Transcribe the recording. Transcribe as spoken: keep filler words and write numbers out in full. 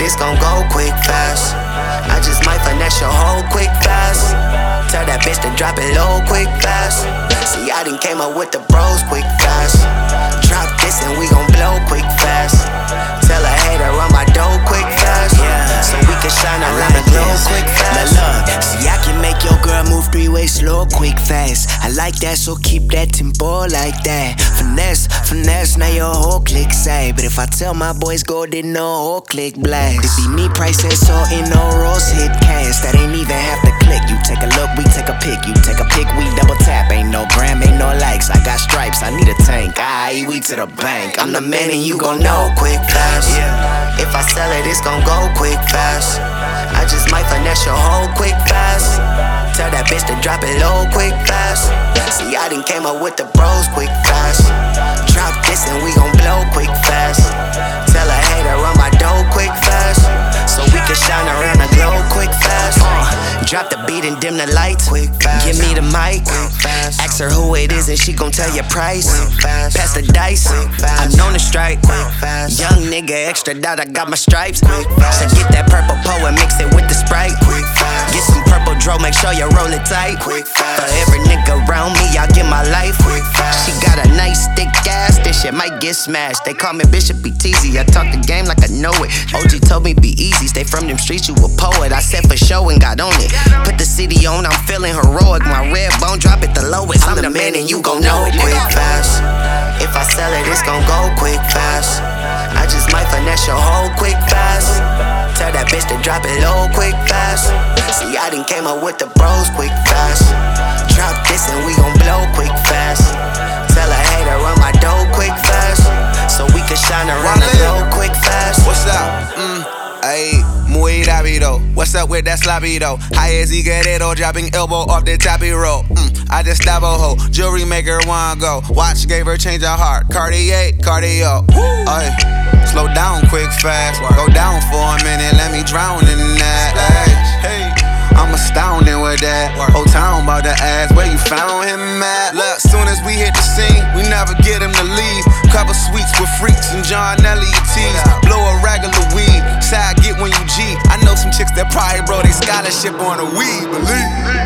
it's gon' go quick fast. I just might finesse your whole quick fast. Tell that bitch to drop it low quick fast. See, I done came up with the bros quick fast. Drop this and we gon' blow quick fast. Tell a hater run my dough quick fast. Yeah, so we can shine around the globe quick fast. Look, see, I can make your girl move three ways slow, quick fast. I like that, so keep that tempo like that. Finesse, finesse, now your whole click say. But if I tell my boys go, then no whole click blast. It be me pricing salt in no rolls hit cash. That ain't even half the click. You take a look, we take a pic. You take a pic, we double tap. Ain't no gram, ain't no likes. I got stripes, I need a tank. I we to the bank. I'm the man and you gon' know quick fast. Yeah. If I sell it, it's gon' go quick fast. I just might finesse your whole quick fast. Tell that bitch to drop it low quick fast. See, I done came up with the bros quick fast. Drop this and we gon' blow quick fast. Tell a hater run my dough quick fast. So we can shine around the globe quick fast. uh, Drop the beat and dim the lights quick fast. Give me the mic quick fast. Ask her who it is and she gon' tell your price quick fast. Pass the dice, I'm known to strike quick fast. Young nigga extra out, I got my stripes quick fast. So get that purple po and mix it with the Sprite quick fast. Get some purple dro, make sure you roll it tight quick fast. For every nigga around me, I'll give my life quick fast. She got a nice thick ass, this shit might get smashed. They call me Bishop B T Z, I talk the game like I know it. O G told me be easy, stay from them streets, you a poet. I said for show and got on it. Put the city on, I'm feeling heroic. My red bone, drop it the lowest. I'm the man and you gon' know it quick fast. If I sell it, it's gon' go quick fast. I just might finesse your whole quick fast. Tell that bitch to drop it low quick fast. See, I done came up with the bros quick fast. Drop this and we gon' blow quick fast. Tell a hater run my dough quick fast. So we can shine around the globe quick fast. What's up? Mm, ayy, muy rápido. What's up with that sloppy though? High as he get it, or dropping elbow off the toppy roll. Mm, I just stab a hoe, jewelry maker wanna go. Watch gave her change of heart. Cartier, cardio. Ay, slow down quick fast. Go down for a minute, let me drown in that. Ay, hey, I'm astounded with that. Whole town about to ask where you found him at. Look, soon as we hit the scene, we never get him to leave. Couple sweets with freaks and John Elliott tees. Blow a regular weed, side get when you G. I know some chicks that probably bro they scholarship on a weed, believe.